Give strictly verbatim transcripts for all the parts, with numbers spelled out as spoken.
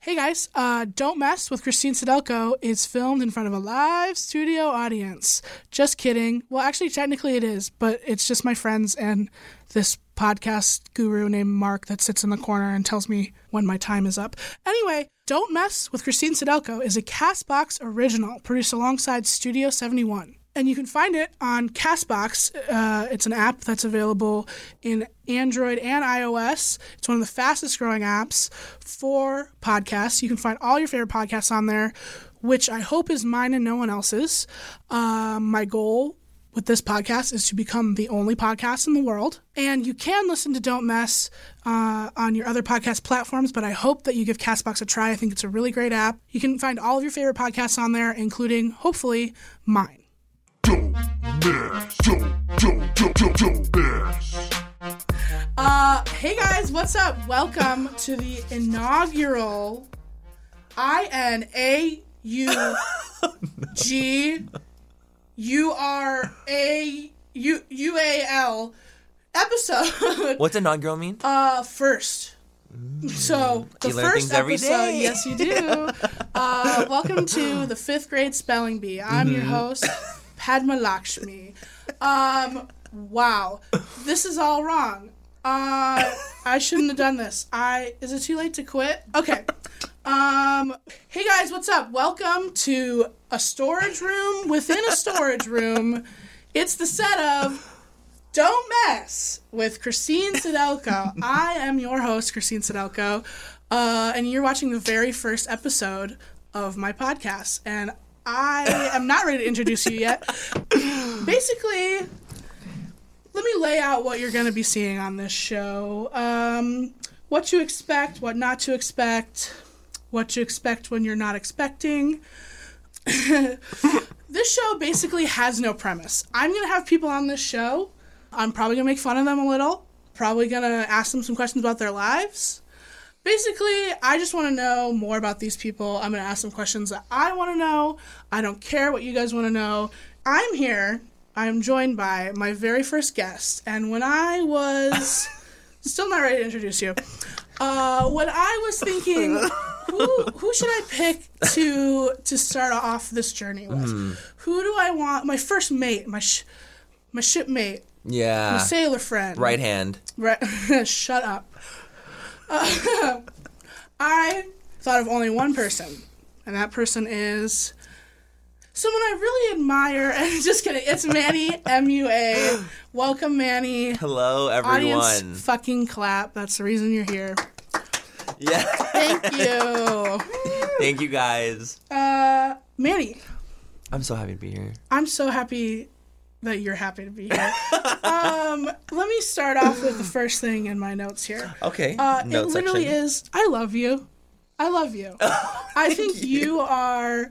Hey guys, uh, Don't Mess with Christine Sedelko is filmed in front of a live studio audience. Just kidding. Well, actually, technically it is, but it's just my friends and this podcast guru named Mark that sits in the corner and tells me when my time is up. Anyway, Don't Mess with Christine Sedelko is a CastBox original produced alongside Studio seventy-one. And you can find it on CastBox. Uh, it's an app that's available in Android and iOS. It's one of the fastest growing apps for podcasts. You can find all your favorite podcasts on there, which I hope is mine and no one else's. Uh, my goal with this podcast is to become the only podcast in the world. And you can listen to Don't Mess uh, on your other podcast platforms, but I hope that you give CastBox a try. I think it's a really great app. You can find all of your favorite podcasts on there, including, hopefully, mine. Don't mess, don't, don't, don't, don't, don't mess. Uh, hey guys, what's up? Welcome to the inaugural I N A U G U R A U U A L episode. What's inaugural mean? Uh, first. So, the You learn first things every episode, day. yes you do. Uh, welcome to the fifth grade spelling bee. I'm your host, Padma Lakshmi. Um, wow. This is all wrong. Uh, I shouldn't have done this. I, is it too late to quit? Okay. Um, hey guys, what's up? Welcome to a storage room within a storage room. It's the set of Don't Mess with Christine Sedelko. I am your host, Christine Sedelko, uh, and you're watching the very first episode of my podcast. And I am not ready to introduce you yet. Basically, let me lay out what you're going to be seeing on this show. Um, what to expect, what not to expect, what to expect when you're not expecting. This show basically has no premise. I'm going to have people on this show. I'm probably going to make fun of them a little. Probably going to ask them some questions about their lives. Basically, I just want to know more about these people. I'm going to ask them questions that I want to know. I don't care what you guys want to know. I'm here. I'm joined by my very first guest. And when I was... still not ready to introduce you. Uh, when I was thinking, who who should I pick to to start off this journey with? Mm. Who do I want? My first mate, my sh- my shipmate. Yeah. My sailor friend. Right hand. Right. Shut up. Uh, I thought of only one person, and that person is someone I really admire. And just kidding, it's Manny, M U A. Welcome, Manny. Hello, everyone. Audience fucking clap. That's the reason you're here. Yeah. Thank you. Thank you, guys. Uh, Manny. I'm so happy to be here. I'm so happy that you're happy to be here. um, let me start off with the first thing in my notes here. Okay. Uh, Note it literally section. is, I love you. I love you. I think you. you are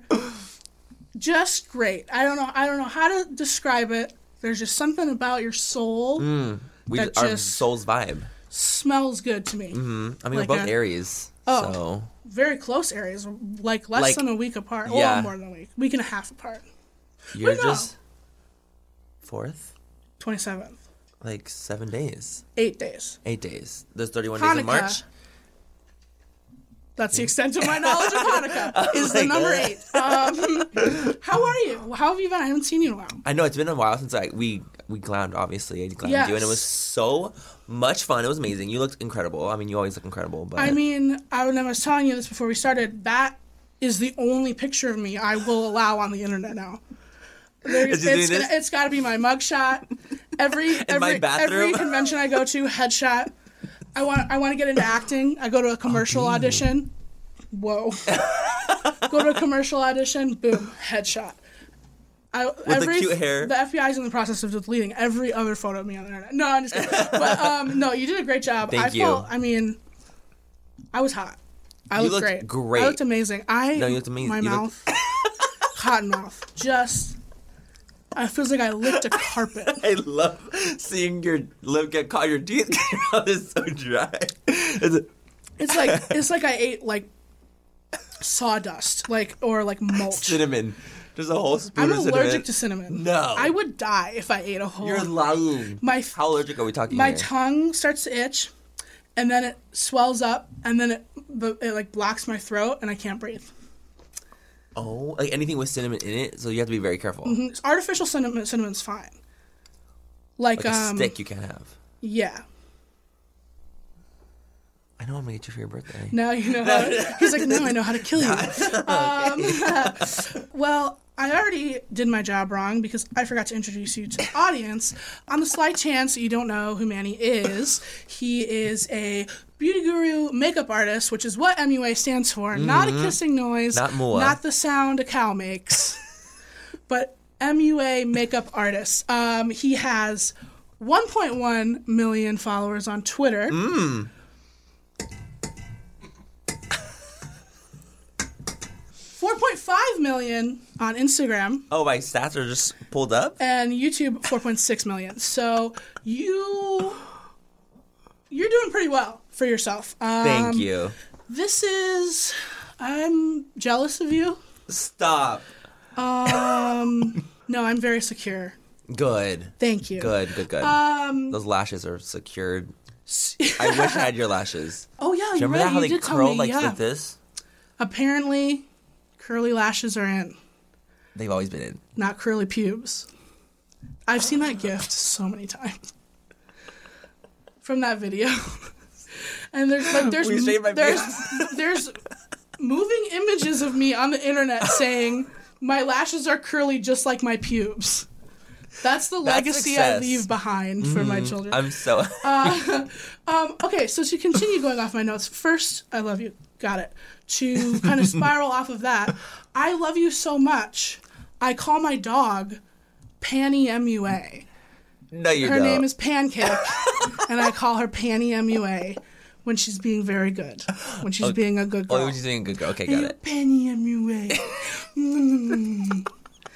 just great. I don't know. I don't know how to describe it. There's just something about your soul Mm, we that our just soul's vibe. smells good to me. Mm-hmm. I mean, Like we're both a- Aries. Oh. So. Very close areas, like less Like, than a week apart. yeah. Well, more than a week. Week and a half apart. You're Wait, no. just fourth? twenty-seventh. Like seven days. Eight days. Eight days. There's thirty-one days in Hanukkah. March. That's the extent of my knowledge of Hanukkah, is the like number that. eight. Um, how are you? How have you been? I haven't seen you in a while. I know, it's been a while since I we we glammed, obviously. I glammed Yes. you, and it was so much fun. It was amazing. You looked incredible. I mean, you always look incredible. But I mean, I, when I was telling you this before we started, that is the only picture of me I will allow on the internet now. There, Is it's he doing gonna- this? it's got to be my mugshot. Every every my bathroom? every convention I go to, headshot. I want I want to get into acting. I go to a commercial Oh, audition. Whoa. Go to a commercial audition. Boom. Headshot. I, With every, the cute hair. The F B I is in the process of deleting every other photo of me on the internet. No, I'm just kidding. But um, no, you did a great job. Thank I you. Felt, I mean, I was hot. I You looked looked great. great. I looked amazing. I No, you looked amazing. My You mouth, looked- cotton mouth, just. It feels like I licked a carpet. I love seeing your lip get caught. Your teeth your mouth is so dry. It's a- It's like it's like I ate like sawdust, like or like mulch. cinnamon. There's a whole spoon I'm of cinnamon. allergic to cinnamon. No. I would die if I ate a whole. You're lying. My How allergic are we talking my here? tongue starts to itch, and then it swells up, and then it, it like blocks my throat, and I can't breathe. Oh, like anything with cinnamon in it, so you have to be very careful. Mm-hmm. Artificial cinnamon, cinnamon's fine. Like, Like a um, stick you can't have. Yeah. I know I'm gonna get you for your birthday. Now you know how to, he's like, no, I know how to kill you. Um, well, I already did my job wrong because I forgot to introduce you to the audience. On the slight chance that you don't know who Manny is, he is a beauty guru makeup artist, which is what M U A stands for. Mm-hmm. Not a kissing noise. Not M U A. Not the sound a cow makes. But M U A makeup artist. Um, he has one point one million followers on Twitter. Mm. four point five million on Instagram. Oh, my stats are just pulled up? And YouTube, four point six million. So you, you're doing pretty well for yourself. Um, Thank you. This is, I'm jealous of you. Stop. Um, no, I'm very secure. Good. Thank you. Good, good, good. Um, Those lashes are secured. I wish I had your lashes. Oh, yeah, Do you you're remember right. that, how you they did tell curl me, like, yeah. like this? Apparently, curly lashes are in, They've always been in. not curly pubes. I've seen that gift so many times from that video. And there's like there's We shaved my there's there's moving images of me on the internet saying my lashes are curly just like my pubes. That's the That's legacy success. I leave behind for my children. I'm so... Uh, um, okay, so to continue going off my notes, first, I love you. Got it. To kind of spiral off of that, I love you so much. I call my dog Panny M U A. No, you Her don't. name is Pancake, and I call her Panny M U A when she's being very good. When she's being a good girl. Oh, she's being a good girl. Okay, got it. Panny M U A. Mm.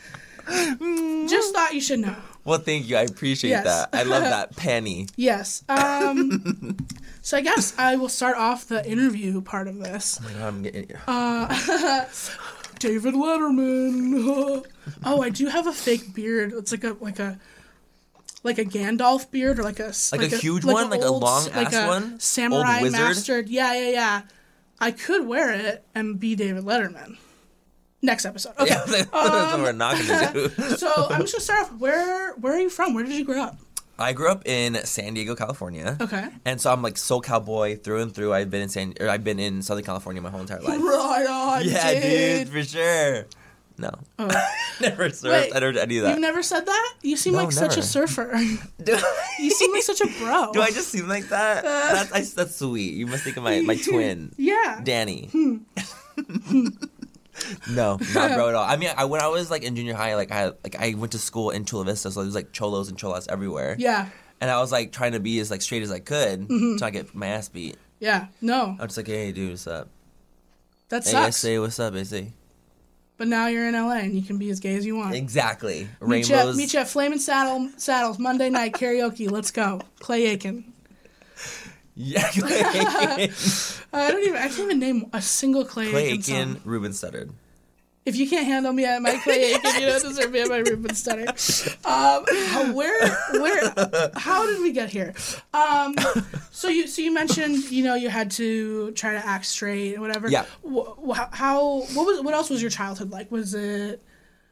Just thought you should know. Well, thank you. I appreciate Yes. that. I love that. Penny. Yes. Um, so I guess I will start off the interview part of this. Oh my God, I'm getting... Uh, David Letterman. Oh, I do have a fake beard. It's like a like a like a Gandalf beard or like a Like a huge one? an Like a old- long-ass like a one? Samurai Old wizard? mastered. Yeah, yeah, yeah. I could wear it and be David Letterman. Next episode. Okay. Yeah, that's what we're not going to do. So I'm just gonna start off. Where Where are you from? Where did you grow up? I grew up in San Diego, California. Okay. And so I'm like SoCal boy through and through. I've been in San, or I've been in Southern California my whole entire life. Right on, Yeah, dude. dude, for sure. No, Oh. never surfed. Wait, I never did any of that. You've never said that? You seem No, like such a never. surfer. do, You seem like such a bro. do I just seem like that? That's I, that's sweet. You must think of my my twin, Yeah. Danny. Hmm. No, not bro at all. I mean, I, when I was like in junior high, like I had, like I went to school in Chula Vista, so there was like cholos and cholas everywhere. Yeah. And I was like trying to be as like straight as I could, Mm-hmm. so I get my ass beat. Yeah. No. I was just like, hey, dude, what's up? That Hey, sucks. say what's up, A C. But now you're in L A and you can be as gay as you want. Exactly. Meet you, at, Rainbows. meet you at Flamin' Saddle, Saddles Monday night karaoke. Let's go. Clay Aiken. Yeah. Clay Aiken. I don't even. I can't even name a single Clay, Clay Aiken Aiken, song. Ruben Studdard. If you can't handle me at my Clay Aiken, you don't deserve me at my Ruben Studdard. Um, how- where, where, how did we get here? Um, so you, so you mentioned, you know, you had to try to act straight and whatever. Yeah. Wh- wh- How, what was, what else was your childhood like? Was it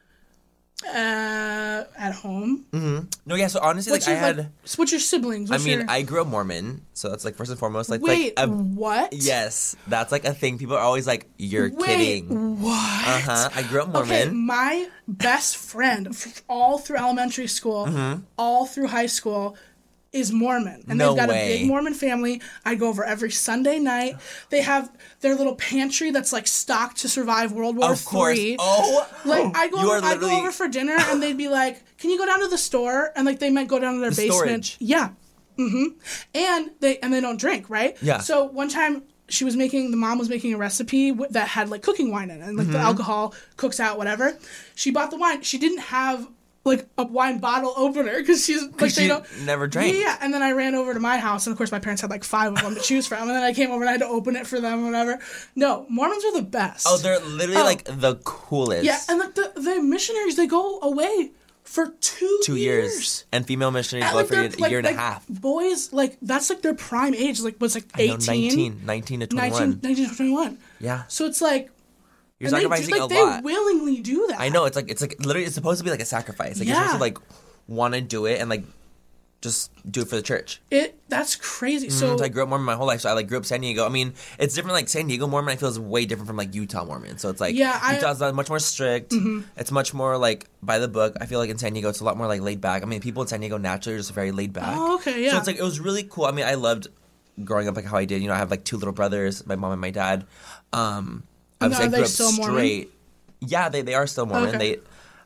uh, at home? Mm-hmm. No, yeah. So honestly, What's like your, I had. like, what's your siblings? I What's mean, your... I grew up Mormon, so that's like first and foremost. Like, Wait, like a, what? yes, that's like a thing. People are always like, "You're Wait, kidding." what? Uh huh. I grew up Mormon. Okay, my best friend, f- all through elementary school, Mm-hmm. all through high school, is Mormon. And No they've got way. a big Mormon family. I go over every Sunday night. They have their little pantry that's like stocked to survive World War Of course. Three. Oh, Like I go, you are I go literally- over for dinner, and they'd be like, "Can you go down to the store?" And like they might go down to their The basement. storage. Yeah. Mm-hmm. And they and they don't drink, right? Yeah. So one time she was making, the mom was making a recipe w- that had like cooking wine in it, and like Mm-hmm. the alcohol cooks out, whatever. She bought the wine. She didn't have like a wine bottle opener because she's like they she don't never drank. Yeah, and then I ran over to my house, and of course my parents had like five of them to choose from, and then I came over and I had to open it for them, whatever. No, Mormons are the best. Oh, they're literally Oh. like the coolest. Yeah, and like the, the missionaries, they go away For two, Two years. years. And female missionaries And, go like, for a they're, like, year and like, a half. Boys, like, that's like their prime age. Like, was like I know, eighteen? nineteen, nineteen to twenty-one. nineteen, nineteen to twenty-one. Yeah. So it's like, You're and they do- sacrificing like, a they lot. willingly do that. I know, it's like, it's like, literally, it's supposed to be like a sacrifice. Like, you're Yeah. supposed to, like, want to do it and, like, just do it for the church. It That's crazy. So, So I grew up Mormon my whole life, so I like grew up San Diego. I mean, it's different. Like San Diego Mormon, I feel is way different from like Utah Mormon. So it's like Yeah, I- Utah's uh, much more strict. Mm-hmm. It's much more like by the book. I feel like in San Diego, it's a lot more like laid back. I mean, people in San Diego naturally are just very laid back. Oh, okay, yeah. So it's like it was really cool. I mean, I loved growing up like how I did. You know, I have like two little brothers, my mom and my dad. Um, And obviously, are I they grew up still Mormon? straight. Yeah, they they are still Mormon. Okay. They.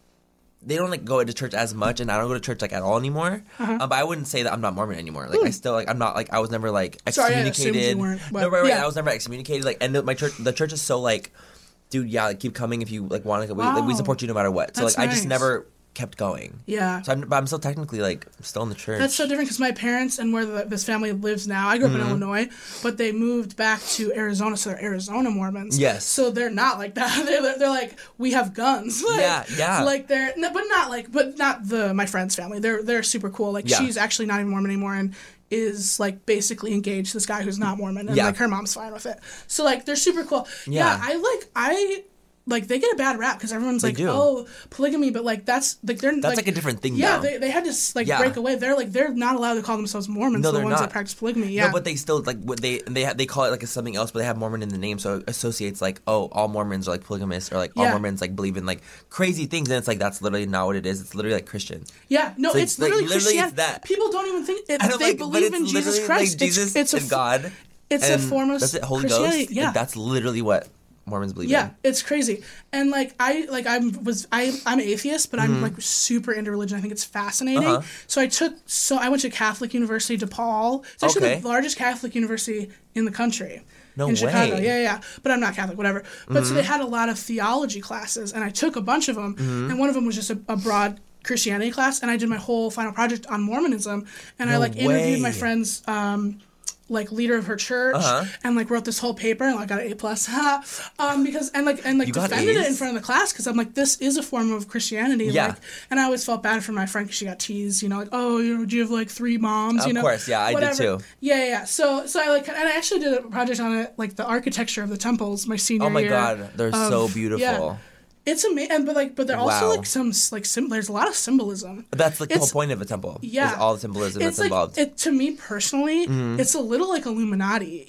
They don't like go to church as much, and I don't go to church like at all anymore. Uh-huh. Um, but I wouldn't say that I'm not Mormon anymore. Like I still like I'm not like I was never like Sorry, I assumed excommunicated. you weren't, but- no, right, right. yeah. I was never excommunicated. Like, and the, my church, the church is so like, dude, yeah, like keep coming if you like want to. We, like, we Wow. support you no matter what. So That's like I just nice. never kept going. yeah. So I'm, but I'm still technically like still in the church. That's so different because my parents and where the, this family lives now, I grew up Mm-hmm. in Illinois, but they moved back to Arizona, so they're Arizona Mormons. Yes. So they're not like that. They're, they're, they're like, we have guns. Like, Yeah, yeah. Like they're, no, but not like, but not the my friend's family. They're they're super cool. Like Yeah. she's actually not even Mormon anymore and is like basically engaged to this guy who's not Mormon, and Yeah. like her mom's fine with it. So like they're super cool. Yeah. Yeah, I like I. Like they get a bad rap because everyone's They like, do. "Oh, polygamy," but like that's like they're That's like a different thing Yeah, now. they, they had to like Yeah. break away. They're like they're not allowed to call themselves Mormons. No, the they're ones not. that practice polygamy. Yeah, No, but they still like what they they ha- they call it like a something else, but they have Mormon in the name, so it associates like oh all Mormons are like polygamists or like all Yeah. Mormons like believe in like crazy things, and it's like that's literally not what it is. It's literally like Christian. yeah, no, So it's, it's, like, literally literally Christianity. it's that. People don't even think it, I don't they like, but believe it's in Jesus literally, Christ. Like Jesus it's, it's a and God. It's and a form of that's it, Holy Christianity. Ghost. Yeah, Like, that's literally what Mormons believe yeah, in. it's crazy. And like I like I was I I'm atheist, but I'm like super into religion. I think it's fascinating. Mm-hmm. Uh-huh. So I took so I went to Catholic University DePaul. It's actually Okay. the largest Catholic university in the country. No in Chicago. way. Mm-hmm. Yeah, yeah, yeah. But I'm not Catholic, whatever. But so they had a lot of theology classes, and I took a bunch of them, and one of them was just a, a broad Christianity class, and I did my whole final project on Mormonism, and I No like interviewed my way. friend's um, like leader of her church, Uh-huh. and like wrote this whole paper, and like got an A plus, um, because and like and like You got defended it A's? in front of the class because I'm like this is a form of Christianity, Yeah. like, and I always felt bad for my friend because she got teased, you know, like oh, you know, do you have like three moms, Of you know, course, yeah, I did Whatever. too. Yeah, yeah, yeah. So so I like and I actually did a project on it, like the architecture of the temples, my senior Oh my year. God, they're of- so beautiful. yeah. It's amazing, but like, but they're also Wow. like some like sim. There's a lot of symbolism. That's like the whole It's- point of a temple. Yeah, is all the symbolism it's that's like, involved. It to me personally, Mm-hmm. it's a little like Illuminati.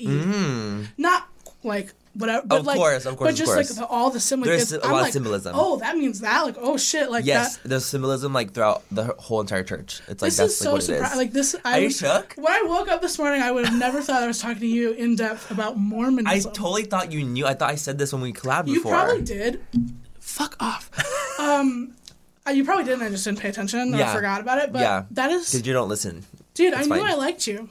Not like whatever, but Of like, course, of course, but of just course. like the, all the symbol. There's it's- a I'm lot of like, symbolism. Oh, that means that. Like, oh shit, like Yes, that. there's symbolism like throughout the whole entire church. It's like This that's is like so what it surprising. is. Like this, I Are you was- shook? When I woke up this morning, I would have never thought I was talking to you in depth about Mormonism. I totally thought you knew. I thought I said this when we collabed You before. probably did. Fuck off. um, uh, you probably didn't. I just didn't pay attention or Yeah. forgot about it. But Yeah. that is, Because you don't listen. dude. It's I knew fine. I liked you.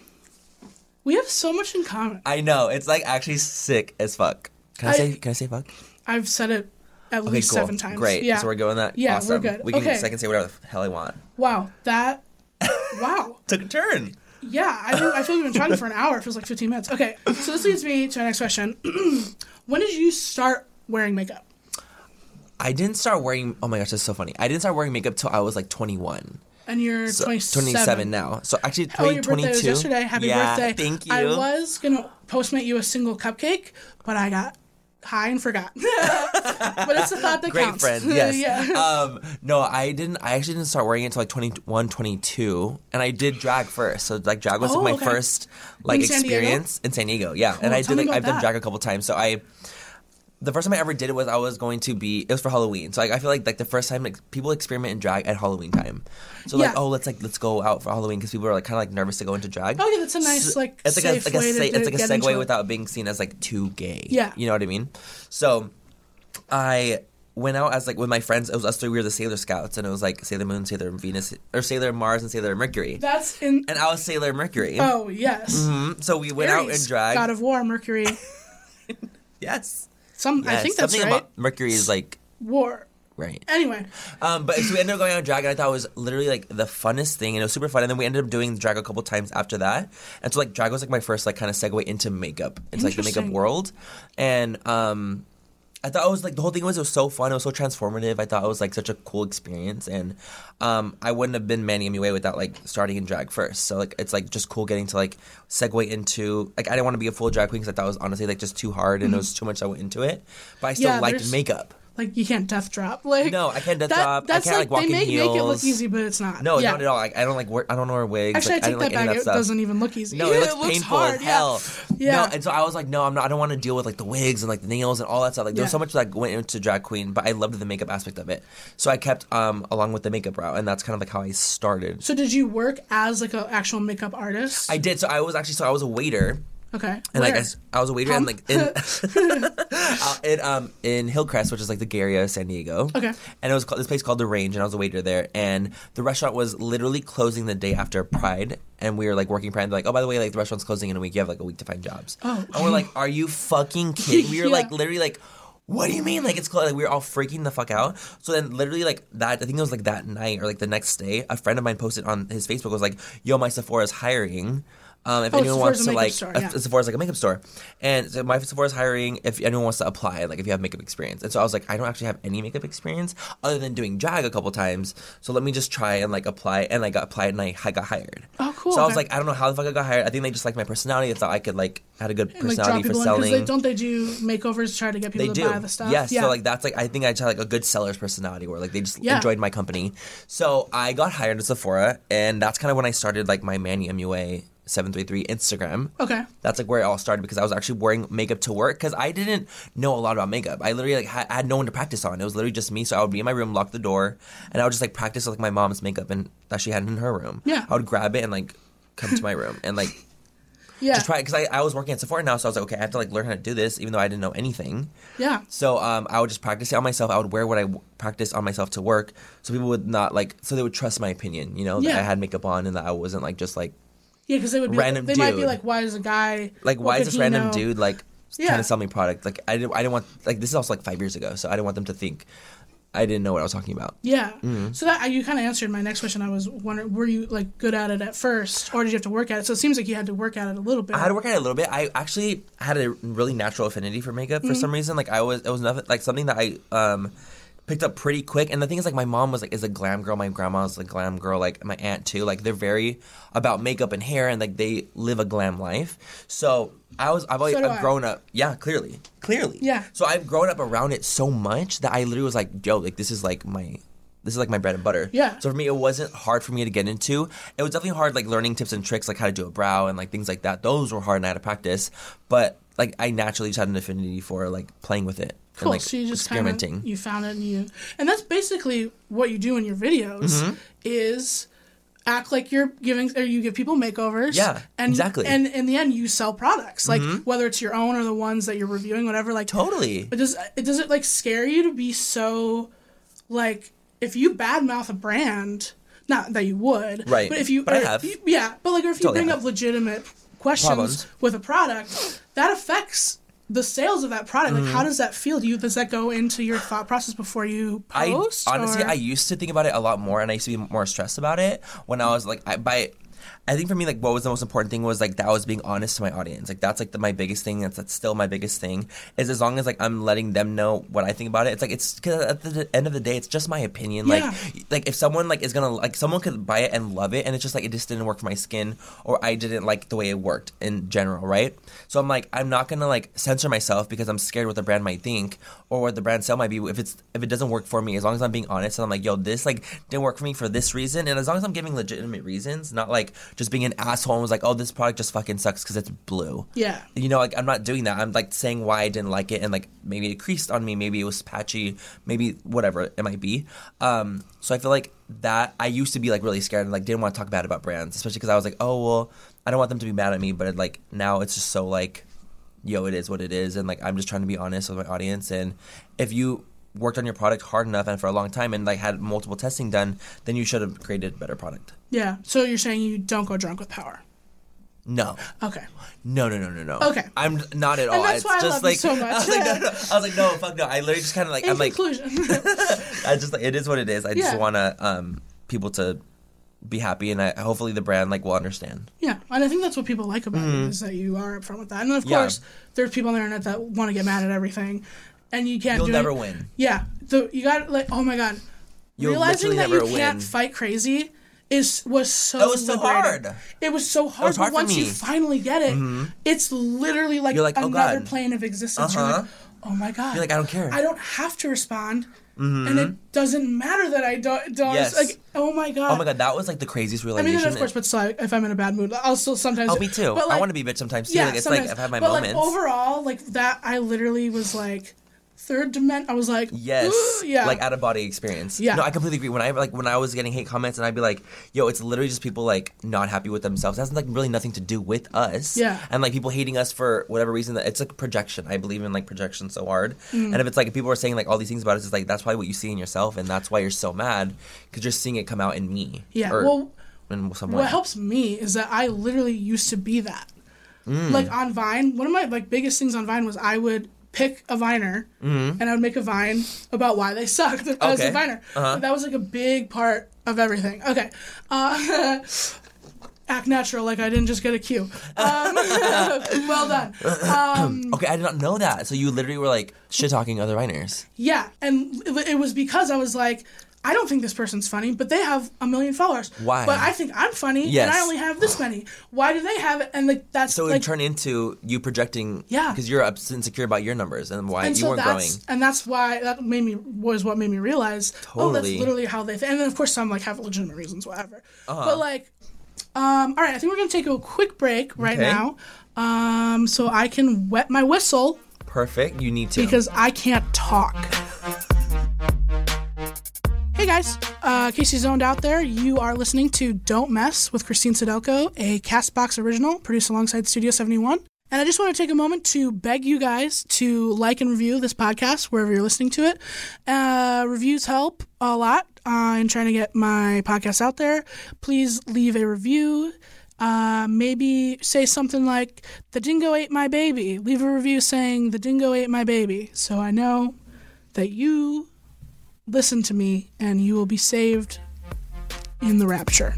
We have so much in common. I know. It's like actually sick as fuck. Can I, I- say? Can I say fuck? I've said it at Okay, least cool. seven times. Great. Yeah. So we're going that. Yeah, awesome. we're good. We can. Okay. I can say whatever the hell I want. Wow. That. Wow. Took a turn. Yeah. I do, I feel like we've been talking for an hour. It feels like fifteen minutes. Okay. So this leads me to our next question. When did you start wearing makeup? I didn't start wearing. Oh my gosh, that's so funny. I didn't start wearing makeup till I was like twenty-one. And you're So, twenty-seven. twenty-seven now. So actually, Oh, your twenty twenty-two. birthday was yesterday. Happy yeah, birthday. Thank you. I was going to Postmate you a single cupcake, but I got high and forgot. But it's the thought that Great counts. friend, yes. yeah. Um, no, I didn't. I actually didn't start wearing it until like twenty-one, twenty-two, and I did drag first. So like drag was Oh, like my okay. first like In San Diego? experience in San Diego. Yeah, and I tell did me like about I've done that. drag a couple times. So I. The first time I ever did it was I was going to be. It was for Halloween, so like I feel like like the first time like people experiment in drag at Halloween time. So like Yeah. oh let's like let's go out for Halloween because people are like kind of like nervous to go into drag. Oh, yeah, that's a nice, So- like, it's like safe a, like a way to sa- do- it's like a get into segue it. without being seen as like too gay. Yeah. You know what I mean? So I went out as like with my friends. It was us three. We were the Sailor Scouts, and it was like Sailor Moon, Sailor Venus, or Sailor Mars, and Sailor Mercury. That's in. And I was Sailor Mercury. Oh, yes. Mhm. So we went out Aries, in drag. God of War, Mercury. yes. Some, I Yes. think that's Something right. about Mercury is like War. right. Anyway. Um, but so we ended up going out in drag, and I thought it was literally like the funnest thing, and it was super fun. And then we ended up doing drag a couple times after that, and so like drag was like my first like kind of segue into makeup, into like the makeup Interesting. world, and um, I thought it was like the whole thing was it was so fun. It was so transformative. I thought it was like such a cool experience, and um, I wouldn't have been Manny M U A without like starting in drag first. So like it's like just cool getting to like segue into like I didn't want to be a full drag queen because I thought it was honestly like just too hard and mm-hmm. it was too much that went into it. But I still yeah, liked makeup. Like, you can't death drop. Like No, I can't death that, drop. That's I can't, like, like, walk they make, in heels. make it look easy, but it's not. No, yeah. not at all. Like, I don't like wear, I don't wear wigs. Actually, like, I take I don't that like back. any of that It stuff. doesn't even look easy. No, it looks, it looks painful hard, as hell. Yeah. No, and so I was like, no, I'm not. I don't want to deal with like the wigs and like the nails and all that stuff. Like, there's yeah. so much that went into drag queen, but I loved the makeup aspect of it. So I kept um along with the makeup route, and that's kind of like how I started. So did you work as like an actual makeup artist? I did. So I was actually so I was a waiter. Okay. And Where? like I, I was a waiter in like in, uh, in um in Hillcrest, which is like the gay area of San Diego. Okay. And it was called, this place called The Range, and I was a waiter there. And the restaurant was literally closing the day after Pride, and we were like working Pride. And they're like, oh, by the way, like the restaurant's closing in a week. You have like a week to find jobs. Oh. And we're like, are you fucking kidding? We were Yeah. like literally like. What do you mean? Like, it's closed. Like, we were all freaking the fuck out. So then, literally, like, that, I think it was, like, that night or, like, the next day, a friend of mine posted on his Facebook, was like, yo, my Sephora's hiring. Um, if Oh, anyone Sephora's wants a to, makeup like, store, if- yeah. Sephora's, like, a makeup store. And so my Sephora's hiring if anyone wants to apply, like, if you have makeup experience. And so I was like, I don't actually have any makeup experience other than doing drag a couple times. So let me just try and, like, apply. And I got applied, and I, I got hired. Oh, cool. So I was okay. like, I don't know how the fuck I got hired. I think they just liked my personality. They thought I could, like, had a good And, like, personality draw for people in, 'cause selling. They, don't they do makeovers to try to get people They to do. buy the stuff? Yes. Yeah. So like that's like I think I just had like a good seller's personality where like they just Yeah. enjoyed my company. So I got hired at Sephora, and that's kind of when I started like my Manny M U A seven three three Instagram. Okay. That's like where it all started because I was actually wearing makeup to work because I didn't know a lot about makeup. I literally like had, I had no one to practice on. It was literally just me. So I would be in my room, lock the door, and I would just like practice with like my mom's makeup and that she had in her room. Yeah. I would grab it and like come to my room and like. Yeah. Just try because I, I was working at Sephora now, so I was like, okay, I have to like learn how to do this, even though I didn't know anything. Yeah. So um, I would just practice it on myself. I would wear what I w- practiced on myself to work, so people would not like, so they would trust my opinion, you know, Yeah. that I had makeup on and that I wasn't like just like Yeah, because they would be Random they might be dude. like, why is a guy like what why could is this he random know? dude like Yeah. trying to sell me product? Like I didn't I didn't want like this is also like five years ago, so I didn't want them to think I didn't know what I was talking about. Yeah. Mm-hmm. So that you kind of answered my next question. I was wondering, were you like good at it at first, or did you have to work at it? So it seems like you had to work at it a little bit. I had to work at it a little bit. I actually had a really natural affinity for makeup for Mm-hmm. some reason. Like I was, it was nothing like something that I um, picked up pretty quick. And the thing is, like my mom was like is a glam girl. My grandma was a glam girl. Like my aunt too. Like they're very about makeup and hair, and like they live a glam life. So I was, I've always, So do I've I. grown up. Yeah, clearly, clearly. Yeah. So I've grown up around it so much that I literally was like, yo, like this is like my. This is like my bread and butter. Yeah. So for me, it wasn't hard for me to get into. It was definitely hard, like learning tips and tricks, like how to do a brow and like things like that. Those were hard and I had to practice. But like I naturally just had an affinity for like playing with it Cool. and like so you just experimenting. Kinda, you found it, and you, and that's basically what you do in your videos Mm-hmm. is act like you're giving, or you give people makeovers. Yeah, and, exactly. And in the end, you sell products, like whether it's your own or the ones that you're reviewing, whatever. Like Totally. But does it does it like scare you to be so like if you badmouth a brand? Not that you would, Right. But if you, But I or- have. you- yeah. But like, or if you Totally bring have. up legitimate questions Problems. with a product, that affects the sales of that product. Like, Mm-hmm. how does that feel? Do you does that go into your thought process before you I post? honestly, or- I used to think about it a lot more, and I used to be more stressed about it when I was like, I, by. I think for me, like, what was the most important thing was, like, that I was being honest to my audience. Like, that's, like, the, my biggest thing. That's, that's still my biggest thing. Is as long as, like, I'm letting them know what I think about it. It's, like, it's, because at the end of the day, it's just my opinion. Yeah. Like, like, if someone, like, is gonna, like, someone could buy it and love it, and it's just, like, it just didn't work for my skin, or I didn't like the way it worked in general, right? So I'm, like, I'm not gonna, like, censor myself because I'm scared what the brand might think, or what the brand sale might be. If it's, if it doesn't work for me, as long as I'm being honest, and I'm like, yo, this, like, didn't work for me for this reason, and as long as I'm giving legitimate reasons, not, like, just being an asshole and was like, oh, this product just fucking sucks because it's blue. Yeah. You know, like, I'm not doing that. I'm, like, saying why I didn't like it, and, like, maybe it creased on me, maybe it was patchy, maybe whatever it might be. Um, so I feel like that, I used to be, like, really scared and, like, didn't want to talk bad about brands, especially because I was like, oh, well, I don't want them to be mad at me, but, like, now it's just so, like, yo, it is what it is, and, like, I'm just trying to be honest with my audience, and if you worked on your product hard enough and for a long time and, like, had multiple testing done, then you should have created a better product. Yeah. So you're saying you don't go drunk with power? No. Okay. No, no, no, no, no. Okay. I'm not at all. that's it's why I just love you like so much. I was like, no, no. I was like, no, fuck no. I literally just kind of like In I'm like conclusion. I just like it is what it is. I Yeah. just want to um people to be happy, and I hopefully the brand like will understand. Yeah, and I think that's what people like about it is that you are upfront with that. And of Mm-hmm. Yeah. course, there's people on the internet that want to get mad at everything, and you can't You'll do never it. win. Yeah. So you got like, oh my god, You'll realizing that literally you never can't win. fight crazy is was so. It was so liberating. hard. It was so hard. was hard but for once you me. finally get it, mm-hmm. it's literally like, You're like, oh, another God. plane of existence. Uh-huh. You're like, oh my god. You're like, I don't care. I don't have to respond. Mm-hmm. And it doesn't matter that I don't. don't Yes. Like, oh my god. Oh my god, that was like the craziest I realization. mean, and of course, but still, if I'm in a bad mood, I'll still sometimes. Oh, me too. But, like, I want to be a bitch sometimes too. Yeah, like it's sometimes. like if I have my but, moments. Like, overall, like that, I literally was like third dimension. I was like, Yes. yeah, Like out of body experience. Yeah. No, I completely agree. When I like when I was getting hate comments and I'd be like, yo, it's literally just people like not happy with themselves. It has like really nothing to do with us. Yeah. And like people hating us for whatever reason, that it's like projection. I believe in like projection so hard. Mm. And if it's like if people are saying like all these things about us, it's like that's probably what you see in yourself, and that's why you're so mad because you're seeing it come out in me. Yeah. Or well, in some way. what helps me is that I literally used to be that. Mm. Like on Vine, one of my like biggest things on Vine was I would pick a Viner Mm-hmm. and I would make a Vine about why they sucked as Okay. a Viner. Uh-huh. That was like a big part of everything. Okay. Uh, act natural, like I didn't just get a cue. Um, well done. Um, Okay, I did not know that. So you literally were like shit talking other Viners. yeah, and it, it was because I was like, I don't think this person's funny, but they have a million followers. Why? But I think I'm funny, Yes. and I only have this many. Why do they have it? And like that's So it like, would turn into you projecting, Yeah. because you're ups- insecure about your numbers and why and you so weren't that's growing. and that's why that made me was what made me realize. Oh, that's Totally. literally how they think. And then of course some like have legitimate reasons, whatever. Uh-huh. But like, um, all right, I think we're gonna take a quick break right Okay. now, um, so I can wet my whistle Perfect. You need to. because I can't talk. Hey guys, uh, in case you zoned out there, you are listening to Don't Mess with Christine Sedelko, a Castbox original produced alongside Studio seventy-one. And I just want to take a moment to beg you guys to like and review this podcast wherever you're listening to it. Uh, reviews help a lot uh, in trying to get my podcast out there. Please leave a review. Uh, maybe say something like, "The dingo ate my baby." Leave a review saying, "The dingo ate my baby," so I know that you listen to me and you will be saved in the rapture.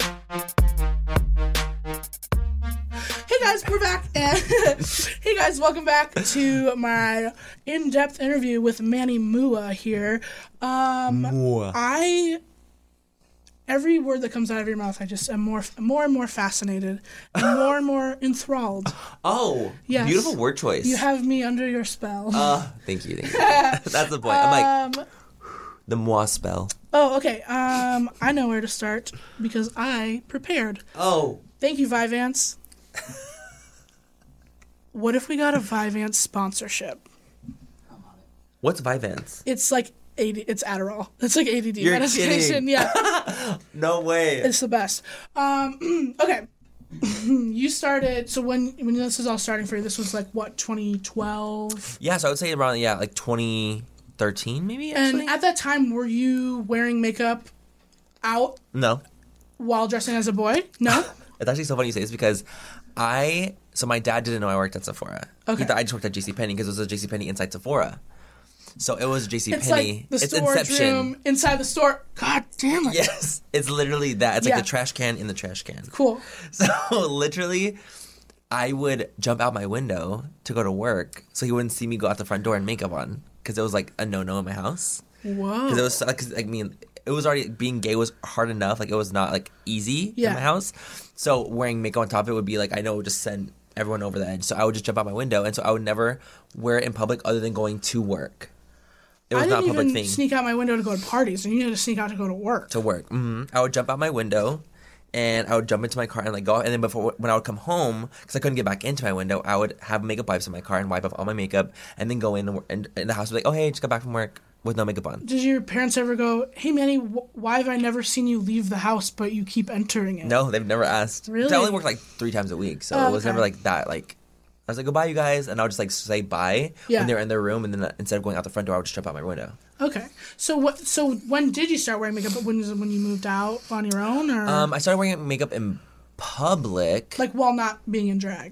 Hey guys, we're back, and hey guys, welcome back to my in-depth interview with Manny Mua here. Um, Mua. I every word that comes out of your mouth, I just am more, more and more fascinated, and more and more enthralled. Oh, Yes. beautiful word choice. You have me under your spell. Uh, thank you. Thank you. That's the point. I'm like, um, the moi spell. oh, okay. Um, I know where to start because I prepared. Oh. Thank you, Vyvanse. What if we got a Vyvanse sponsorship? What's Vyvanse? It's like A D. It's Adderall. It's like A D D You're medication. kidding. Yeah, No way. it's the best. Um, okay. You started. So when when this is all starting for you, this was like what twenty twelve. Yeah, so I would say around, yeah, like twenty thirteen maybe, actually? And at that time, were you wearing makeup out No. while dressing as a boy? No. It's actually so funny you say this because I, so my dad didn't know I worked at Sephora. Okay. He thought I just worked at JCPenney because it was a JCPenney inside Sephora. So it was JCPenney. It's like the it's storage Inception. room inside the store. God damn it. Yes. It's literally that. It's Yeah. like the trash can in the trash can. Cool. So literally, I would jump out my window to go to work so he wouldn't see me go out the front door and makeup on because it was like a no-no in my house. Whoa. Because it was, cause, I mean, it was already, being gay was hard enough. Like, it was not, like, easy Yeah. in my house. So wearing makeup on top of it would be, like, I know it would just send everyone over the edge. So I would just jump out my window. And so I would never wear it in public other than going to work. It was I not didn't a public even thing. sneak out my window to go to parties, and you had to sneak out to go to work. To work. hmm I would jump out my window. And I would jump into my car and like go, and then before when I would come home, because I couldn't get back into my window, I would have makeup wipes in my car and wipe off all my makeup, and then go in and, and in the house, and be like, oh hey, just got back from work with no makeup on. Did your parents ever go, "Hey Manny, wh- why have I never seen you leave the house, but you keep entering it"? No, they've never asked. Really? I only worked like three times a week, so Oh, it was okay. never like that. Like I was like, goodbye, you guys, and I would just like say bye Yeah. when they were in their room, and then uh, instead of going out the front door, I would just jump out my window. Okay. So what? So when did you start wearing makeup? When was it when you moved out on your own, or Um, I started wearing makeup in public. like while not being in drag?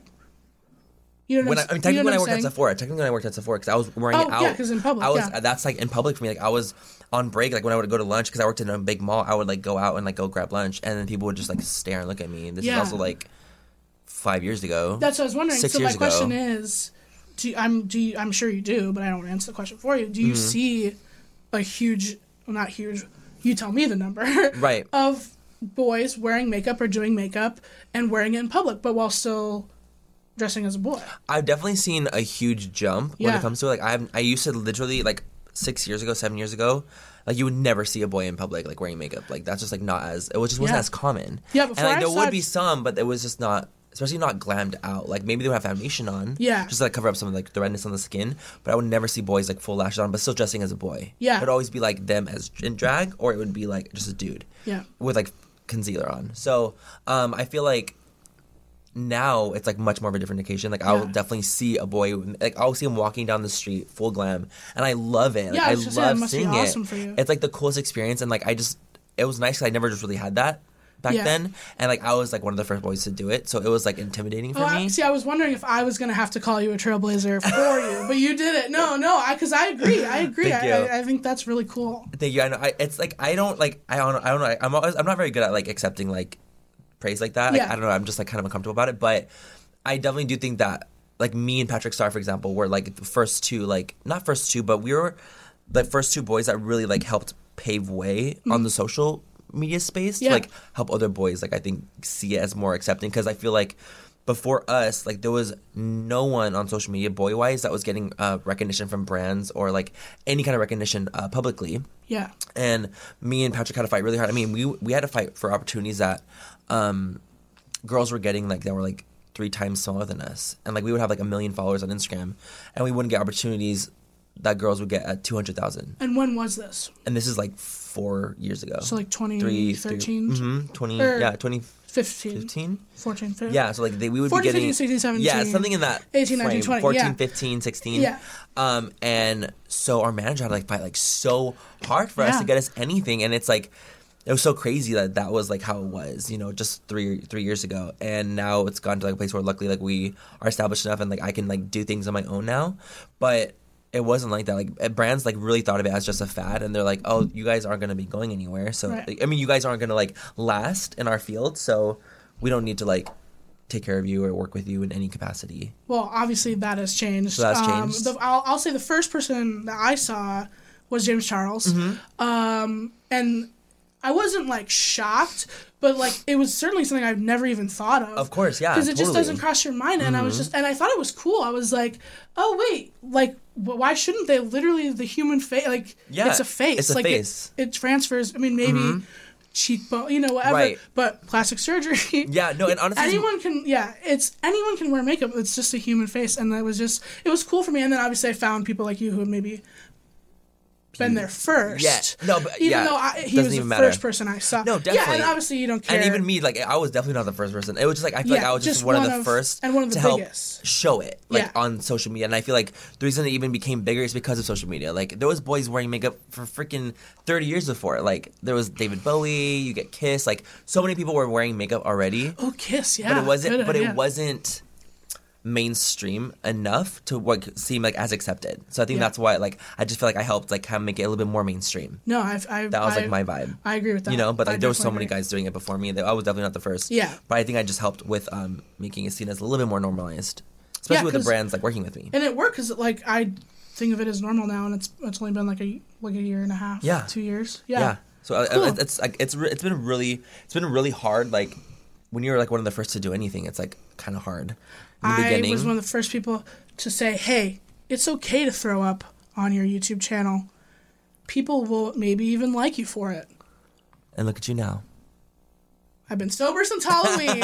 You know when what I, I I'm, mean, technically you know when I what worked I'm at saying? Sephora, technically when I worked at Sephora, because I was wearing Oh, it out. yeah, 'cause in public, I was yeah. that's like in public for me. Like I was on break, like when I would go to lunch, because I worked in a big mall. I would like go out and like go grab lunch, and then people would just like stare and look at me. And this Yeah. is also like five years ago. That's what I was wondering. Six so years my question ago. is, do you, I'm do you, I'm sure you do, but I don't want to answer the question for you. Do you mm-hmm. see a huge, well, not huge, you tell me the number, right, of boys wearing makeup or doing makeup and wearing it in public, but while still dressing as a boy? I've definitely seen a huge jump yeah. when it comes to like I I used to literally like six years ago, seven years ago, like you would never see a boy in public like wearing makeup. Like that's just like not as it was just wasn't yeah. as common. Yeah, before and like I there saw would be some, but it was just not. Especially not glammed out. Like, maybe they would have foundation on. Yeah. Just to, like, cover up some of, like, the redness on the skin. But I would never see boys, like, full lashes on, but still dressing as a boy. Yeah. It would always be, like, them as in drag, or it would be, like, just a dude. Yeah. With, like, concealer on. So, um, I feel like now it's, like, much more of a different occasion. Like, I'll yeah. definitely see a boy, like, I'll see him walking down the street, full glam, and I love it. Like, yeah, I, I love saying, it must seeing be awesome it. For you. It's, like, the coolest experience, and, like, I just, it was nice because I never just really had that. Back yeah. then, and like I was like one of the first boys to do it, so it was like intimidating for oh, me. I, see, I was wondering if I was gonna have to call you a trailblazer for you, but you did it. No, no, I because I agree. I agree. Thank I, you. I, I think that's really cool. Thank you. I know. I, it's like I don't like. I don't. I don't know. I'm. Always, I'm not very good at like accepting like praise like that. Like, yeah. I don't know. I'm just like kind of uncomfortable about it. But I definitely do think that like me and Patrick Star, for example, were like the first two. Like not first two, but we were the first two boys that really like helped pave way mm-hmm. on the social media space yeah. to like help other boys like I think see it as more accepting, because I feel like before us like there was no one on social media boy wise that was getting uh, recognition from brands or like any kind of recognition uh, publicly. Yeah. And me and Patrick had to fight really hard. I mean, we we had to fight for opportunities that um, girls were getting like that were like three times smaller than us, and like we would have like a million followers on Instagram, and we wouldn't get opportunities that girls would get at two hundred thousand. And when was this? And this is like four years ago. So like twenty thirteen? Mm-hmm. twenty, or yeah, twenty fifteen. fifteen? fourteen, fifteen. Yeah, so like they, we would fourteen, be getting... fifteen, sixteen, seventeen. Yeah, something in that eighteen, frame. nineteen, twenty. fourteen, yeah. fifteen, sixteen. Yeah. Um, and so our manager had to like fight like so hard for yeah. us to get us anything. And it's like... It was so crazy that that was like how it was, you know, just three three years ago, and now it's gone to like a place where luckily like we are established enough and like I can like do things on my own now, but it wasn't like that. Like brands like really thought of it as just a fad, and they're like, oh, you guys aren't gonna be going anywhere, so right. like, I mean, you guys aren't gonna like last in our field, so we don't need to like take care of you or work with you in any capacity. Well, obviously that has changed. So that's changed. Um, the, I'll, I'll say the first person that I saw was James Charles, mm-hmm. um, and. I wasn't, like, shocked, but, like, it was certainly something I've never even thought of. Of course, yeah, Because it totally. just doesn't cross your mind, and mm-hmm. I was just, and I thought it was cool. I was like, oh, wait, like, why shouldn't they? Literally, the human face, like, yeah, it's a face. It's a like, face. It, it transfers, I mean, maybe mm-hmm. cheekbone, you know, whatever, right. but plastic surgery. Yeah, no, and honestly... anyone can, yeah, it's, anyone can wear makeup. It's just a human face, and it was just, it was cool for me, and then obviously I found people like you who had maybe... been there first. Yeah. No, but even yeah, though I, he doesn't was the even matter. first person I saw. No, definitely. Yeah, and obviously you don't care. And even me, like I was definitely not the first person. It was just like I feel yeah, like I was just, just one, one of the of, first and one of the to help biggest. show it like yeah. on social media. And I feel like the reason it even became bigger is because of social media. Like there was boys wearing makeup for freaking thirty years before. Like there was David Bowie, you get Kiss. Like so many people were wearing makeup already. Oh, Kiss, yeah. But it wasn't. Good but idea. it wasn't mainstream enough to like seem like as accepted. So I think yeah. that's why like I just feel like I helped like kind of make it a little bit more mainstream. No, I've, I've that was I've, like my vibe. I agree with that. You know, but like I there were so many agree. guys doing it before me. I was definitely not the first. Yeah. But I think I just helped with um making it seen as a little bit more normalized, especially Yeah, with the brands like working with me. And it worked because like I think of it as normal now, and it's it's only been like a like a year and a half. Yeah. Two years. Yeah. Yeah. So uh, Cool. it's it's like it's re- it's been really it's been really hard. Like when you're like one of the first to do anything, it's like kind of hard. In the I beginning. was one of the first people to say, hey, it's okay to throw up on your YouTube channel. People will maybe even like you for it. And look at you now. I've been sober since Halloween.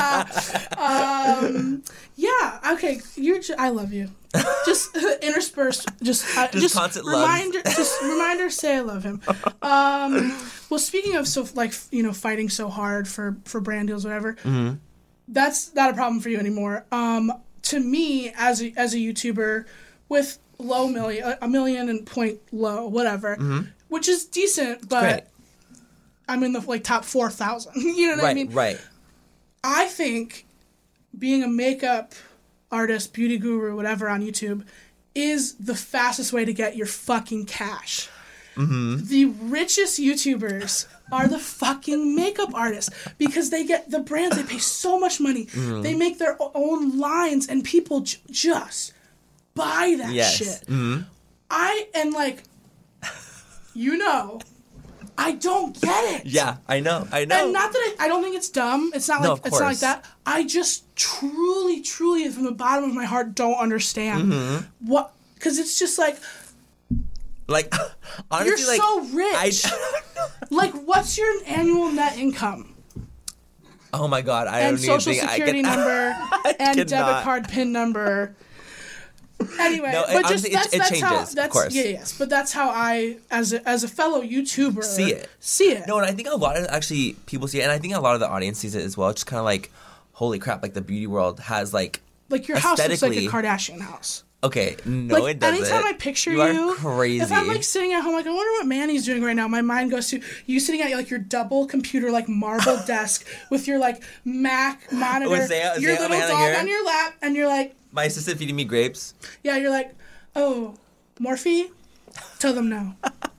um, yeah, okay. You're. Ju- I love you. Just interspersed. Just uh, Just just constant reminder. Just reminder. Say I love him. Um, well, speaking of so like you know fighting so hard for for brand deals, whatever. Mm-hmm. That's not a problem for you anymore. Um, to me, as a, as a YouTuber with low million, a million and point low, whatever, mm-hmm. which is decent, but Great. I'm in the like top four thousand. You know what right, I mean? Right. I think being a makeup artist, beauty guru, whatever on YouTube is the fastest way to get your fucking cash. Mm-hmm. The richest YouTubers are the fucking makeup artists because they get the brands, they pay so much money. Mm-hmm. They make their own lines and people j- just buy that Yes. shit. Mm-hmm. I and like, you know, I don't get it. Yeah, I know. I know. And not that I, I don't think it's dumb. It's not No, like of it's not like course. that. I just truly, truly, from the bottom of my heart, don't understand Mm-hmm. what because it's just like like, honestly, you're like so rich. I, Like, what's your annual net income? oh my god, I And don't even social think security I can, number and cannot. debit card pin number. Anyway, No, but honestly, just it- that's it that's how changes, of that's course. yeah yes, but that's how I as a, as a fellow YouTuber See it. see it. No, and I think a lot of actually people see it, and I think a lot of the audience sees it as well. It's just kind of like, holy crap! Like the beauty world has like, Like your house looks like a aesthetically- Kardashian house. okay, no, Like it doesn't. anytime I picture you, you, are crazy. if I'm like sitting at home, like I wonder what Manny's doing right now. My mind goes to you sitting at like your double computer, like marble desk with your like Mac monitor, With Zaya- your Zaya little behind dog here. on your lap, and you're like, My assistant feeding me grapes. yeah, you're like, oh, Morphe, tell them no.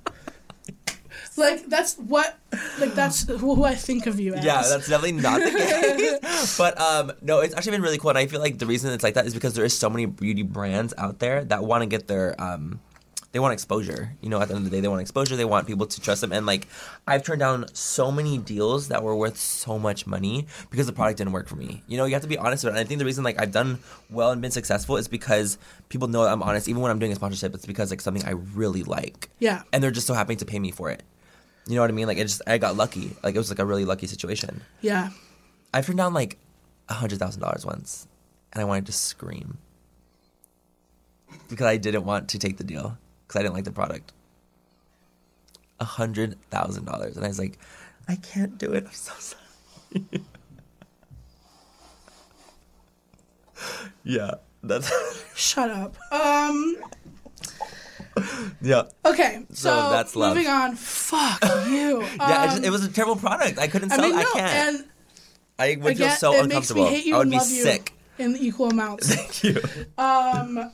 Like that's what, like that's who I think of you as. Yeah, that's definitely not the case. But um, no, it's actually been really cool, and I feel like the reason it's like that is because there is so many beauty brands out there that want to get their um, they want exposure. You know, at the end of the day, they want exposure. They want people to trust them, and like I've turned down so many deals that were worth so much money because the product didn't work for me. You know, you have to be honest with it. And I think the reason like I've done well and been successful is because people know that I'm honest. Even when I'm doing a sponsorship, it's because like something I really like. Yeah. And they're just so happy to pay me for it. You know what I mean? Like it just I got lucky. Like it was like a really lucky situation. Yeah. I turned down like a hundred thousand dollars once, and I wanted to scream because I didn't want to take the deal because I didn't like the product. A hundred thousand dollars, and I was like, I can't do it. I'm so sorry. Yeah, that's Shut up. Um. yeah. Okay, so, So that's love. moving on. Fuck you. Yeah, it, Um, just, it was a terrible product. I couldn't I sell. mean, I no, can't. and I would again, feel so it uncomfortable. makes me hate you I would and be love sick. you in equal amounts. Thank you. Um,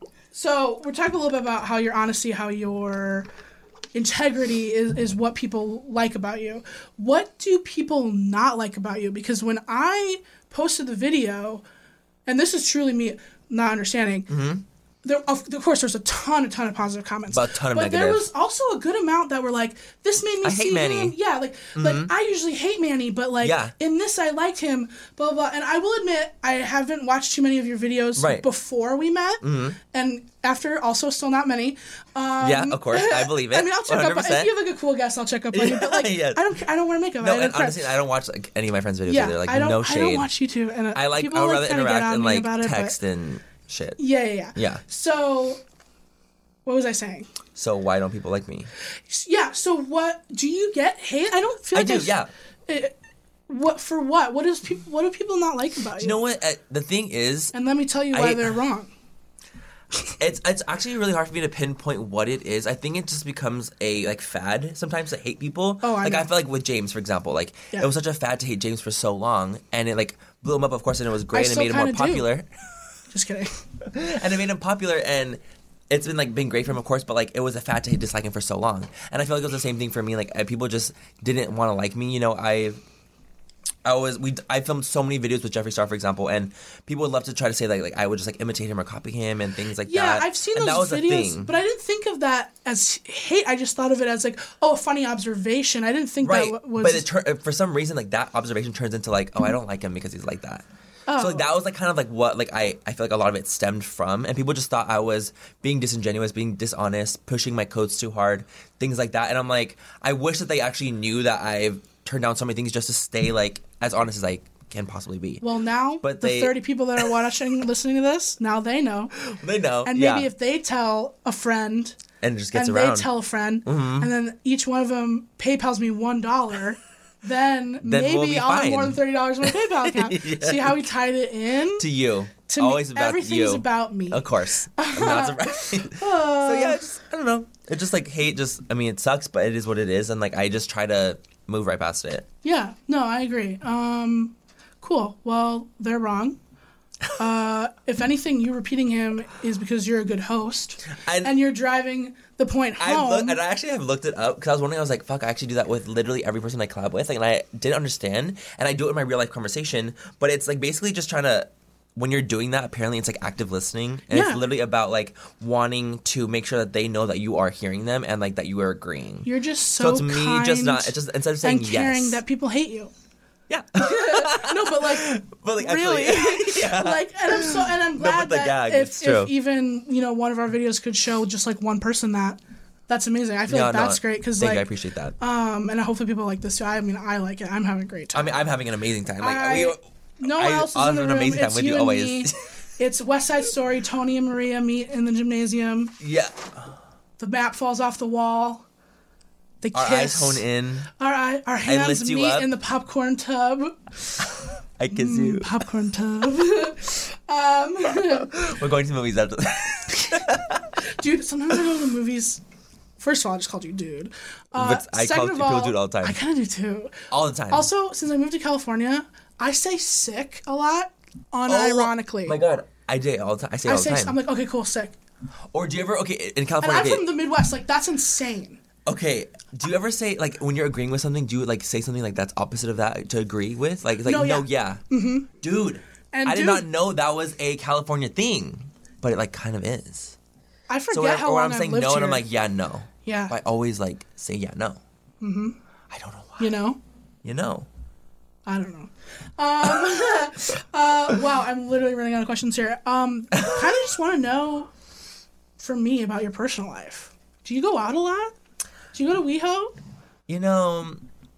so we're talking a little bit about how your honesty, how your integrity is, is what people like about you. What do people not like about you? Because when I posted the video, and this is truly me not understanding, Mm-hmm. there, of, of course, there's a ton, a ton of positive comments. But a ton of but negative. there was also a good amount that were like, this made me I hate see Manny. him. Yeah, like, like I usually hate Manny, but like, Yeah. in this I liked him, blah, blah, blah. And I will admit, I haven't watched too many of your videos Right. before we met. Mm-hmm. And after, also still not many. Um, Yeah, of course, I believe it. I mean, I'll check one hundred up. If percent. you have like a cool guest, I'll check up on you. But like, Yes. I don't, I don't wear makeup. No, I don't and care. honestly, I don't watch like any of my friends' videos yeah, either. Like, I don't, no I shade. don't watch YouTube. And uh, I like. people I would like, rather kinda get interact on and me like about it, but- text and shit. Yeah, yeah, yeah. Yeah. So, what was I saying? So why don't people like me? Yeah. So, what do you get hate? I don't feel I like do. I've- Yeah. it- what for? What? What is people? What do people not like about you? You know what? Uh, the thing is, And let me tell you why I- they're wrong. it's it's actually really hard for me to pinpoint what it is. I think it just becomes a like fad sometimes to hate people. Oh, I like know. I feel like with James, for example, like Yeah. it was such a fad to hate James for so long, and it like blew him up, of course, and it was great, and it still made him more kinda do. popular. Just kidding. and it made him popular, and it's been like been great for him, of course, but like it was a fad to dislike him for so long, and I feel like it was the same thing for me. Like uh, people just didn't want to like me. You know, I, I was we I filmed so many videos with Jeffree Star, for example, and people would love to try to say like like I would just like imitate him or copy him and things like Yeah, that. I've seen and that those was a videos, thing. but I didn't think of that as hate. I just thought of it as like, oh, a funny observation. I didn't think Right, that was. but it tur- for some reason, like that observation turns into like, oh, I don't like him because he's like that. Oh. So like that was like kind of like what like I, I feel like a lot of it stemmed from, and people just thought I was being disingenuous, being dishonest, pushing my codes too hard, things like that. And I'm like, I wish that they actually knew that I've turned down so many things just to stay like as honest as I can possibly be. well, now But the they- thirty people that are watching, listening to this, now they know. They know, And yeah. maybe if they tell a friend, and it just gets and around. Mm-hmm. they tell a friend, and then each one of them PayPal's me one dollar. Then, Then maybe we'll be I'll have fine. more than thirty dollars in my PayPal account. Yeah. See how we tied it in? to you, To always me, about everything you. is about me. Of course, I'm not surprised. so yeah, it's just, I don't know. It's just like hate. Just I mean, it sucks, but it is what it is, and like I just try to move right past it. Yeah, no, I agree. Um, cool. Well, they're wrong. Uh, if anything, you repeating him is because you're a good host, And- and you're driving the point I home. look, and I actually have looked it up because I was wondering. I was like, "Fuck!" I actually do that with literally every person I collab with, like, and I didn't understand. And I do it in my real life conversation, but it's like basically just trying to when you're doing that, apparently it's like active listening, and Yeah. it's literally about like wanting to make sure that they know that you are hearing them and like that you are agreeing. You're just so, So it's me kind just not- it's just- instead of saying and caring yes. that people hate you. Yeah, No, but like, but like really, actually, yeah. like, and I'm so, and I'm No, glad but the that gag, if, it's true. if even you know one of our videos could show just like one person that, that's amazing. I feel Yeah, like no, that's great because thank like, you, I appreciate that. um, and hopefully people like this too. I mean, I like it. I'm having a great time. I mean, I'm having an amazing time. Like I- we, no one I- else is I'll in the have an room. amazing time It's with you you and always. me. It's West Side Story. Tony and Maria meet in the gymnasium. yeah, The map falls off the wall. They our kiss. eyes hone in. Our eye, our hands lift you meet up. in the popcorn tub. I kiss you. Popcorn tub. um, We're going to the movies after. dude, sometimes I go to the movies. First of all, I just called you dude. Uh, But I second call of people all, dude all the time. I kind of do too. All the time. Also, since I moved to California, I say sick a lot, unironically. Oh my god, I do it all the time. I say it I all the say time. I'm like, okay, cool, sick. Or do you ever okay in And California? I'm Okay, from the Midwest. Like, that's insane. okay, do you ever say like when you're agreeing with something? Do you like say something like that's opposite of that to agree with? Like it's like No, no, yeah. yeah, mm-hmm. dude. And I did dude- not know that was a California thing, but it like kind of is. I forget So when, how or when long I'm I've saying lived no, here. and I'm like yeah, no. Yeah. I always like say yeah, no. Mm-hmm. I don't know why. You know? You know. I don't know. Um, uh, wow, I'm literally running out of questions here. Um, kind of just want to know, from me, about your personal life. Do you go out a lot? Do you go to WeHo? You know,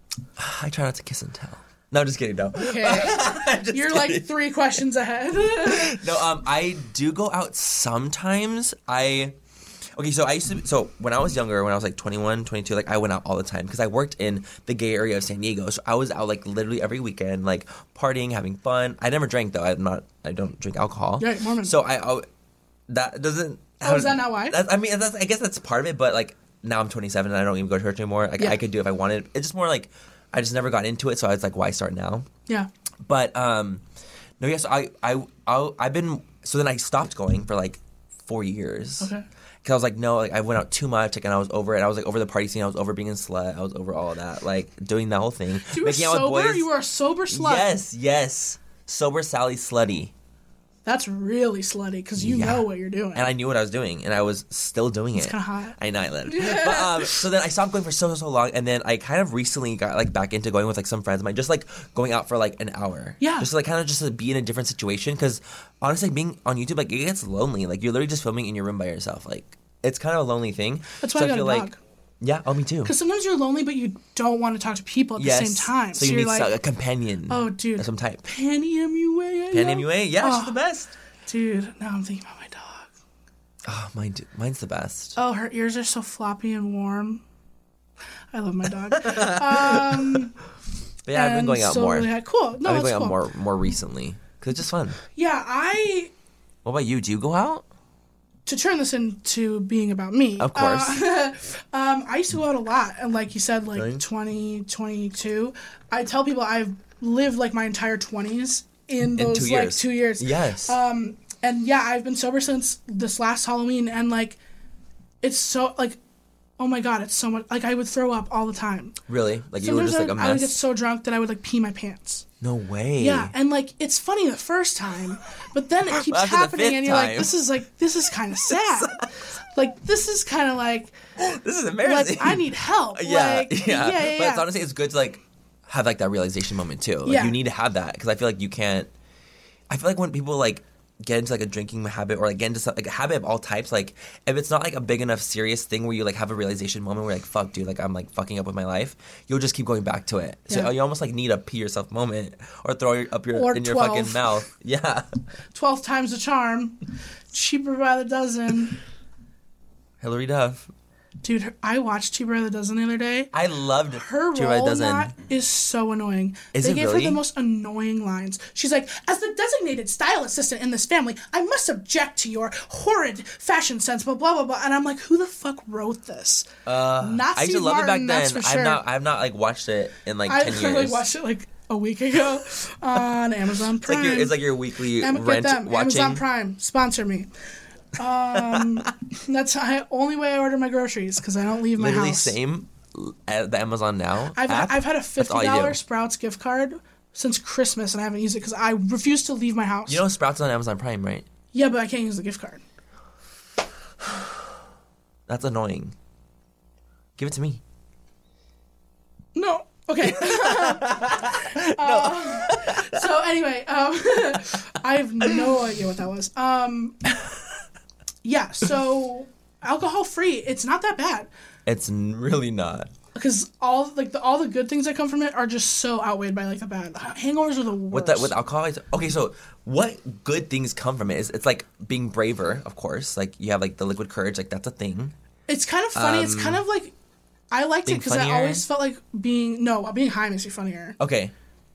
I try not to kiss and tell. No, just kidding. No. Okay. Just You're kidding. like three questions ahead. No, um, I do go out sometimes. I okay, so I used to. So when I was younger, when I was like twenty-one, twenty-two, like I went out all the time because I worked in the gay area of San Diego. So I was out like literally every weekend, like partying, having fun. I never drank though. I'm not. I don't drink alcohol. Right, Mormon. So I, I that doesn't. Oh, is that not why? That's, I mean, that's, I guess that's part of it. But like now I'm twenty-seven and I don't even go to church anymore. Like Yeah. I could do if I wanted. It's just more like I just never got into it. So I was like, why start now? Yeah. But um, no, yes, I I I I've been so then I stopped going for like four years. Okay. Because I was like, no, like I went out too much, like, and I was over it. I was like over the party scene. I was over being a slut. I was over all of that, like doing that whole thing. You were Making out sober? with boys. You were a sober slut? Yes, yes, sober Sally slutty. That's really slutty because you Yeah. know what you're doing. And I knew what I was doing, and I was still doing it. It's kinda hot. I know I lived. But, um, so then I stopped going for so, so, so long, and then I kind of recently got like back into going with like some friends of mine, just like going out for like an hour. Yeah. Just to, like kind of just to be in a different situation, because honestly, being on YouTube, like it gets lonely. Like you're literally just filming in your room by yourself. Like it's kind of a lonely thing. That's why so I got feel a like, dog. yeah, oh me too. Because sometimes you're lonely, but you don't want to talk to people at Yes. the same time. So you you're need like, so- a companion. oh, dude. Of some type. Penny M U A. Penny M U A, yeah, Oh. she's the best. Dude, now I'm thinking about my dog. Oh, mine, too. Mine's the best. Oh, her ears are so floppy and warm. I love my dog. um, But yeah, I've been and going out so more. really high- Cool. No, I've been that's going cool. out more more recently because it's just fun. Yeah, I What about you? Do you go out? to turn this into being about me. Of course. uh, um, I used to go out a lot, and like you said, like Really? twenty, twenty-two. I tell people I've lived like my entire twenties in In those two like years. two years. Yes. Um, and yeah, I've been sober since this last Halloween, and like, it's so like, oh my god, it's so much. Like I would throw up all the time. Really? Like you were Sometimes just I, like a would- I would get mess? so drunk that I would like pee my pants. No way. Yeah, and like it's funny the first time, but then it keeps After the happening, fifth and you're like, time. this is like this is kind of sad. Like this is kind of like This is like embarrassing. I need help. yeah, like, yeah. yeah, yeah, But it's yeah. honestly, it's good to like have like that realization moment too. Like Yeah. you need to have that because I feel like you can't. I feel like when people like get into like a drinking habit or like get into some, like a habit of all types, like if it's not like a big enough serious thing where you like have a realization moment where you're like fuck dude, like I'm like fucking up with my life, you'll just keep going back to it. So Yeah. you almost like need a pee yourself moment or throw your, up your Or in your twelve. fucking mouth. Yeah. Twelve times the charm, cheaper by the dozen. Hillary Duff. Dude, her- I watched Cheaper by the Dozen the other day. I loved Her Cheaper by the role in Dozen. that is so annoying. Is they it gave her really? the most annoying lines. She's like, as the designated style assistant in this family, I must object to your horrid fashion sense, blah, blah, blah, blah. And I'm like, who the fuck wrote this? Uh, Not I used to Steve love Martin, it back that's then. for sure. I've not I've not like watched it in like I ten literally years. watched it like a week ago on Amazon It's like Prime. your it's like your weekly Am- get rent them. watching. Amazon Prime, sponsor me. Um, that's the only way I order my groceries because I don't leave my Literally house. same at the Amazon Now. I've app. I've had a That's fifty all you dollar do. Sprouts gift card since Christmas, and I haven't used it because I refuse to leave my house. You know Sprouts is on Amazon Prime, right? Yeah, but I can't use the gift card. That's annoying. Give it to me. No. Okay. uh, so anyway, um, I have no idea what that was. Um, yeah, so alcohol-free, it's not that bad. It's really not. Because all like the all the good things that come from it are just so outweighed by like the bad. Hangovers are the worst. With that, with alcohol, it's, okay. So what good things come from it? Is it's like being braver, of course. Like you have like the liquid courage, like that's a thing. It's kind of funny. Um, it's kind of like I liked it because I funnier? always felt like being no being high makes you funnier. Okay.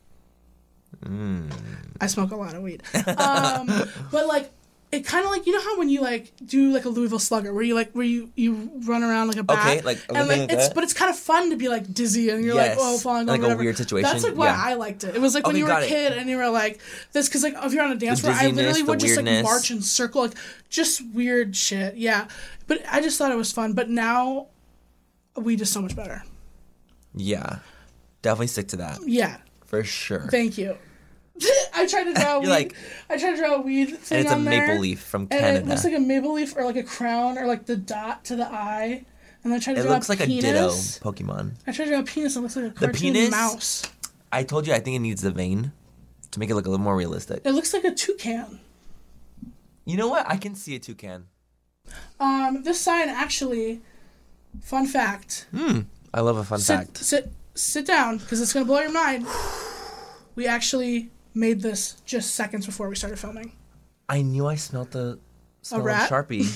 Mm. I smoke a lot of weed, um, but like. It kind of like, you know how when you like do like a Louisville Slugger where you like where you, you run around like a bat, okay, like, and like like it's that? but it's kind of fun to be like dizzy and you're Yes. like oh falling Like over a whatever. weird situation, That's like why yeah. I liked it. It was like when Okay, you were got a it. kid and you were like this because like if you're on a dance The floor, I literally dizziness, would the just like weirdness. march and circle like just weird shit. Yeah, but I just thought it was fun. But now weed is so much better. Yeah, definitely stick to that Yeah, for sure. thank you. I tried to draw a weed. like- I tried to draw a weed thing And it's a on there. maple leaf from And Canada. it looks like a maple leaf or like a crown or like the dot to the eye. And I tried to It draw looks a like penis. a ditto Pokemon. I tried to draw a penis. It looks like a cartoon penis? mouse. I told you I think it needs the vein to make it look a little more realistic. It looks like a toucan. You know what? I can see a toucan. Um, this sign actually, fun fact. Hmm. I love a fun Sit, fact. sit, sit down because it's gonna blow your mind. We actually made this just seconds before we started filming. I knew I smelled the smell of rat? Sharpie.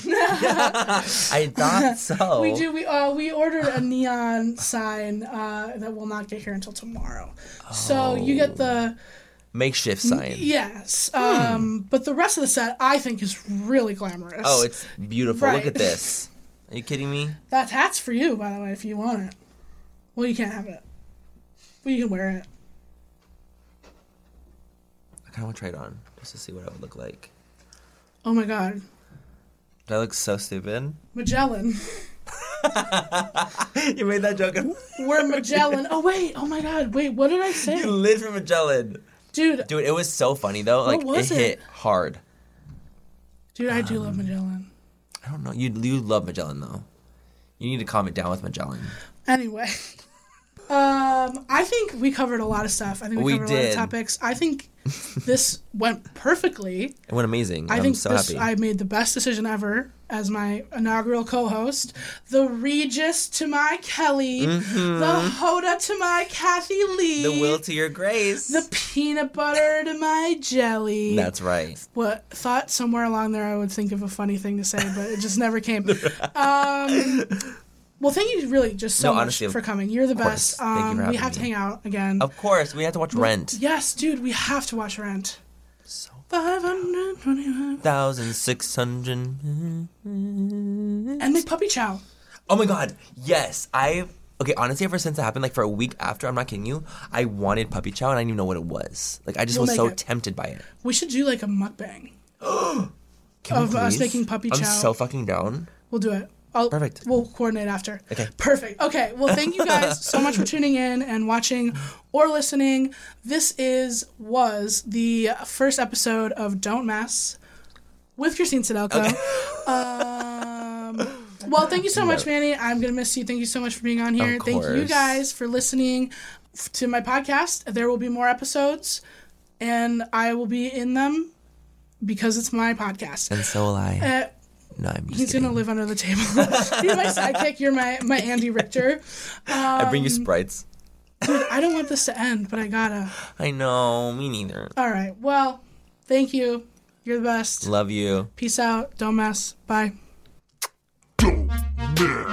I thought so. We do. We uh we ordered a neon sign uh that will not get here until tomorrow. So you get the Makeshift sign. yes. Um, but the rest of the set I think is really glamorous. Oh, it's beautiful. Right. Look at this. Are you kidding me? That hat's for you, by the way, if you want it. Well, you can't have it, but you can wear it. I kind of want to try it on just to see what it would look like. Oh my God, That looks so stupid. Magellan. You made that joke. We're Magellan. Oh wait. Oh my God. Wait. What did I say, You live for Magellan. dude? Dude, it was so funny though. Like was it, it? hit hard. Dude, I do love Magellan. I don't know. You you love Magellan though. You need to calm it down with Magellan. Anyway, um, I think we covered a lot of stuff. I think we, We covered a lot did. of topics. I think this went perfectly. It went amazing. I I'm think so this, happy. I made the best decision ever as my inaugural co-host. The Regis to my Kelly. The Hoda to my Kathy Lee. Mm-hmm. The will to your grace. The peanut butter to my jelly. That's right. What thought somewhere along there I would think of a funny thing to say, but it just never came. Um, well, thank you really just so No, much honestly, for coming. You're the course. best. Thank you Um, for we having have to me. hang out again. Of course, we have to watch Rent. Yes, dude, we have to watch Rent. So five hundred twenty-five thousand six hundred. And make puppy chow. Oh my god, yes. I okay. Honestly, ever since it happened, like for a week after, I'm not kidding you, I wanted puppy chow and I didn't even know what it was. Like I just We'll was so make it. tempted by it. We should do like a mukbang. Can Of we us please? making puppy I'm chow. so fucking down. We'll do it. I'll, Perfect. We'll coordinate after. Okay. Perfect. Okay. Well, thank you guys so much for tuning in and watching or listening. This is was the first episode of Don't Mess with Christine Sedelko. Um, well, thank you so much, Manny. I'm gonna miss you. Thank you so much for being on here. Of Thank you course. guys for listening f- to my podcast. There will be more episodes, and I will be in them because it's my podcast. And so will I. Uh, no, I'm just He's kidding. gonna live under the table. You're my sidekick. You're my my Andy Richter. I bring um, you sprites. Dude, I don't want this to end, but I gotta. I know. Me neither. All right. Well, thank you. You're the best. Love you. Peace out. Don't mess. Bye. Don't mess.